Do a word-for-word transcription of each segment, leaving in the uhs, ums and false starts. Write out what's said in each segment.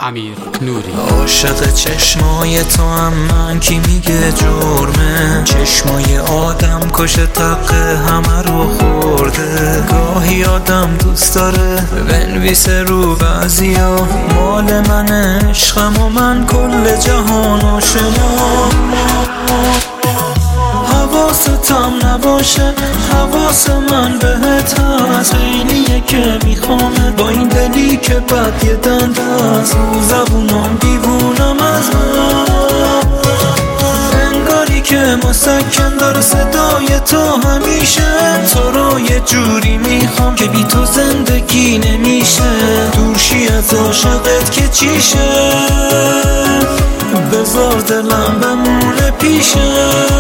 امیر نوری. عاشق چشمای تو هم من کی میگه جرمه؟ چشمای آدم کشه تقه همه رو خورده. گاهی آدم دوست داره بنویسه رو بعضیا مال من عشقم و من کل جهانو شما. حواستم نباشه حواس من بهت هست، خیلیه که میخوامه با این دلی که بد یه دنده است. رو زبونم دیوونم از من، انگاری که مسکن داره صدای تو همیشه. تو رو یه جوری میخوام که بی تو زندگی نمیشه. دورشی از عاشقت که چیشه، بذار دلم بمونه پیشه.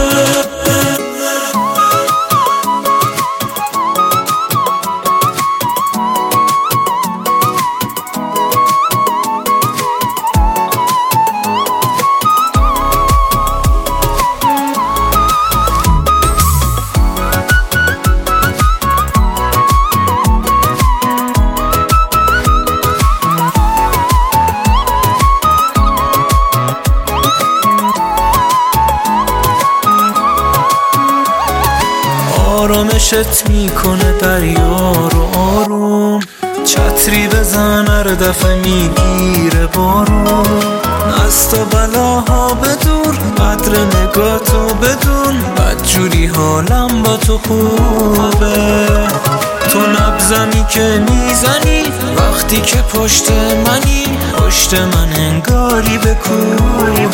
آرامشت میکنه دریا رو آروم، چتری بزن هر دفعه میگیره بارون. از تو بلاها بدور قدر نگاه تو بدون، بدجوری حالم با تو خوبه. تو نبزمی که میزنی وقتی که پشت منی، پشت من انگاری به کوبه.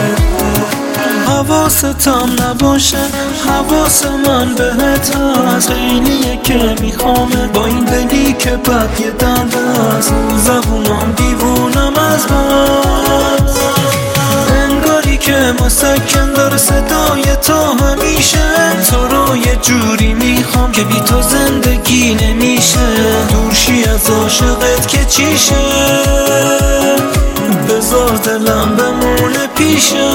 حواستم نباشه حواس من بهت هست، خیلیه که میخوامه با این دلی که بد یه دنده است. رو زبونم دیوونم از بس، انگاری که مسکن داره صدای تو همیشه. تو رو یه جوری میخوام که بی تو زندگی نمیشه. دورشی از عاشقت که چیشه، بذار دلم بمونه پیشه.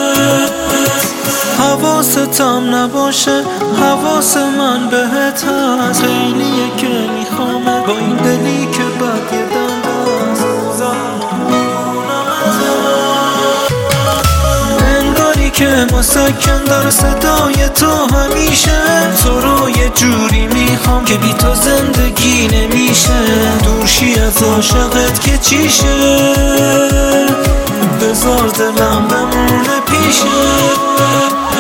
حواستم نباشه حواس من بهت هست، خیلیه که میخوامه با این دلی که بد یه دنده است. انگاری که مسکن داره صدای تو همیشه. تو رو یه جوری میخوام که بی تو زندگی نمیشه. دورشی از عاشقت که چیشه، بذار دلم بمونه پیشه.